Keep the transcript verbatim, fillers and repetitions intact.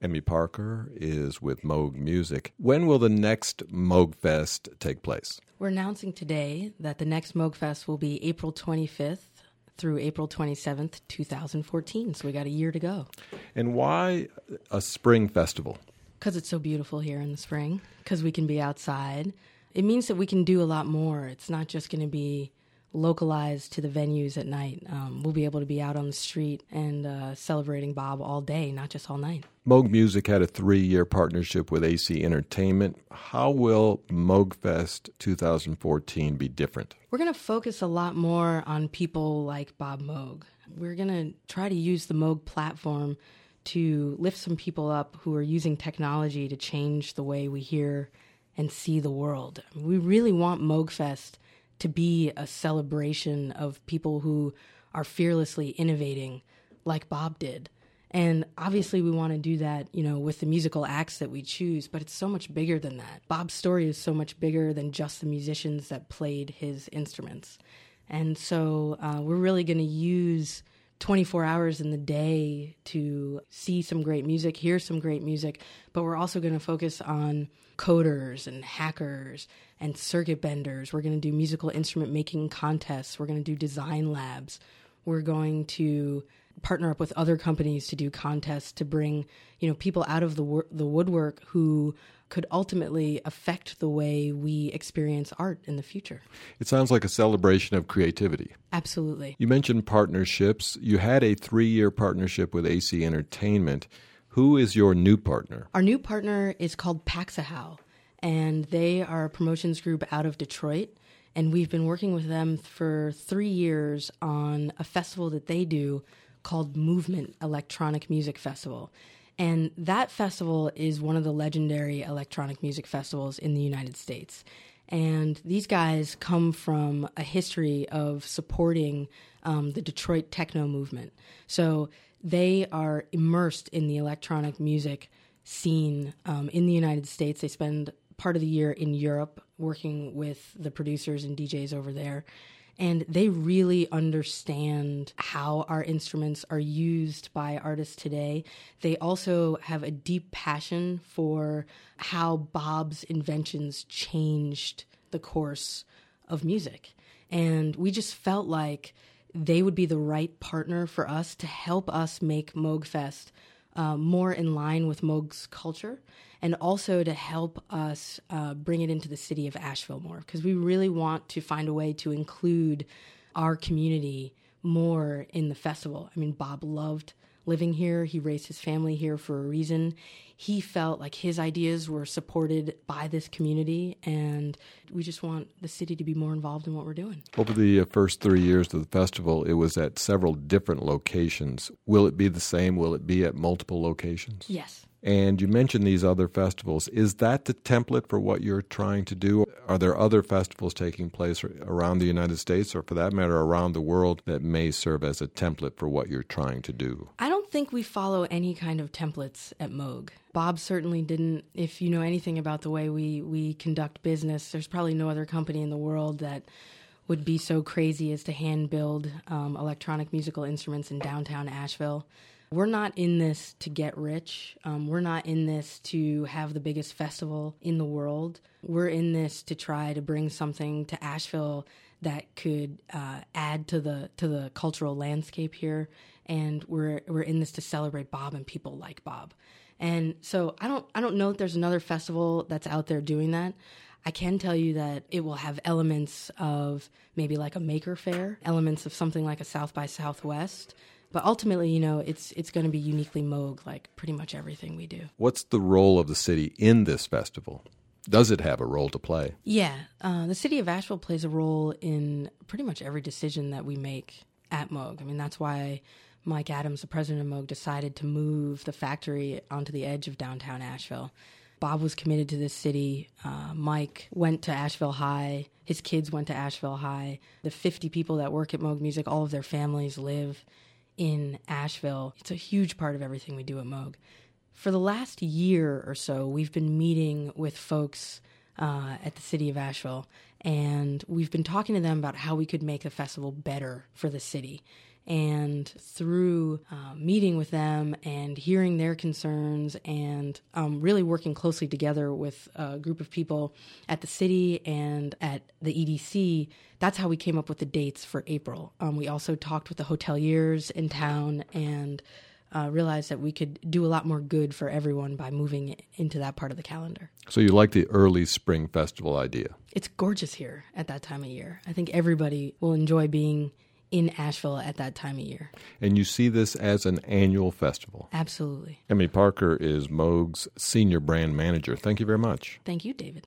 Emmy Parker is with Moog Music. When will the next Moog Fest take place? We're announcing today that the next Moog Fest will be April twenty-fifth through April twenty-seventh, twenty fourteen. So we got a year to go. And why a spring festival? Because it's so beautiful here in the spring, because we can be outside. It means that we can do a lot more. It's not just going to be localized to the venues at night. Um, we'll be able to be out on the street and uh, celebrating Bob all day, not just all night. Moog Music had a three-year partnership with A C Entertainment. How will Moog Fest twenty fourteen be different? We're going to focus a lot more on people like Bob Moog. We're going to try to use the Moog platform to lift some people up who are using technology to change the way we hear and see the world. We really want Moog Fest to be a celebration of people who are fearlessly innovating like Bob did. And obviously we want to do that, you know, with the musical acts that we choose, but it's so much bigger than that. Bob's story is so much bigger than just the musicians that played his instruments. And so uh, we're really going to use twenty-four hours in the day to see some great music, hear some great music, but we're also going to focus on coders and hackers and circuit benders. We're going to do musical instrument making contests. We're going to do design labs. We're going to partner up with other companies to do contests to bring, you know, people out of the wor- the woodwork who could ultimately affect the way we experience art in the future. It sounds like a celebration of creativity. Absolutely. You mentioned partnerships. You had a three-year partnership with A C Entertainment. Who is your new partner? Our new partner is called Paxahau, and they are a promotions group out of Detroit. And we've been working with them for three years on a festival that they do called Movement Electronic Music Festival. And that festival is one of the legendary electronic music festivals in the United States. And these guys come from a history of supporting um, the Detroit techno movement. So they are immersed in the electronic music scene um, in the United States. They spend part of the year in Europe working with the producers and D Js over there. And they really understand how our instruments are used by artists today. They also have a deep passion for how Bob's inventions changed the course of music. And we just felt like they would be the right partner for us to help us make Moog Fest uh, more in line with Moog's culture, and also to help us uh, bring it into the city of Asheville more, because we really want to find a way to include our community more in the festival. I mean, Bob loved living here. He raised his family here for a reason. He felt like his ideas were supported by this community, and we just want the city to be more involved in what we're doing. Over the uh, first three years of the festival, it was at several different locations. Will it be the same? Will it be at multiple locations? Yes. And you mentioned these other festivals. Is that the template for what you're trying to do? Are there other festivals taking place around the United States, or for that matter, around the world, that may serve as a template for what you're trying to do? I don't think we follow any kind of templates at Moog. Bob certainly didn't. If you know anything about the way we, we conduct business, there's probably no other company in the world that would be so crazy as to hand build um, electronic musical instruments in downtown Asheville. We're not in this to get rich. Um, we're not in this to have the biggest festival in the world. We're in this to try to bring something to Asheville that could uh, add to the to the cultural landscape here. And we're we're in this to celebrate Bob and people like Bob. And so I don't I don't know that there's another festival that's out there doing that. I can tell you that it will have elements of maybe like a Maker Faire, elements of something like a South by Southwest. But ultimately, you know, it's it's going to be uniquely Moog, like pretty much everything we do. What's the role of the city in this festival? Does it have a role to play? Yeah. Uh, the city of Asheville plays a role in pretty much every decision that we make at Moog. I mean, that's why Mike Adams, the president of Moog, decided to move the factory onto the edge of downtown Asheville. Bob was committed to this city. Uh, Mike went to Asheville High. His kids went to Asheville High. The fifty people that work at Moog Music, all of their families live in Asheville. It's a huge part of everything we do at Moog. For the last year or so, we've been meeting with folks uh, at the city of Asheville, and we've been talking to them about how we could make the festival better for the city. And through uh, meeting with them and hearing their concerns and um, really working closely together with a group of people at the city and at the E D C, that's how we came up with the dates for April. Um, we also talked with the hoteliers in town and uh, realized that we could do a lot more good for everyone by moving into that part of the calendar. So you like the early spring festival idea? It's gorgeous here at that time of year. I think everybody will enjoy being in Asheville at that time of year. And you see this as an annual festival? Absolutely. Emmy Parker is Moog's Senior Brand Manager. Thank you very much. Thank you, David.